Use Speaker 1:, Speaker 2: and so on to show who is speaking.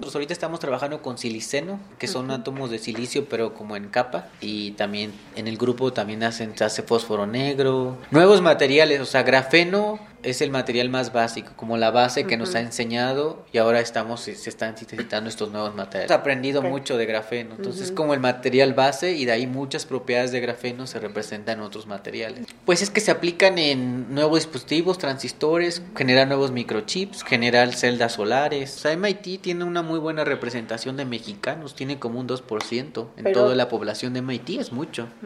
Speaker 1: nosotros ahorita estamos trabajando con siliceno, que son átomos de silicio pero como en capa, y también en el grupo también se hace fósforo negro, nuevos materiales, o sea, grafeno es el material más básico, como la base que nos ha enseñado, y ahora se están necesitando estos nuevos materiales. Hemos aprendido mucho de grafeno, entonces es como el material base, y de ahí muchas propiedades de grafeno se representan en otros materiales. Pues es que se aplican en nuevos dispositivos, transistores, generar nuevos microchips, generar celdas solares. O sea, MIT tiene una muy buena representación de mexicanos, tiene como un 2% en toda la población de MIT, es mucho.